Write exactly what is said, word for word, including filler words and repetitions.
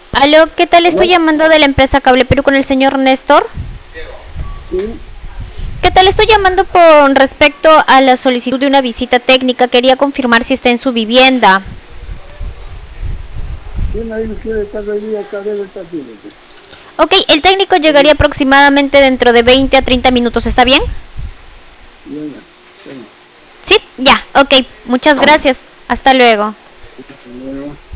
Aló, ¿qué tal? Estoy ¿Aló? llamando de la empresa Cable Perú con el señor Néstor. Sí, ¿Qué tal? Estoy llamando con respecto a la solicitud de una visita técnica. Quería confirmar si está en su vivienda. ¿quién me dice que cada día cada vez está aquí? Ok, el técnico llegaría aproximadamente dentro de veinte a treinta minutos. ¿Está bien? Venga, venga. Sí, ya. Ok, muchas gracias. Hasta luego. Venga.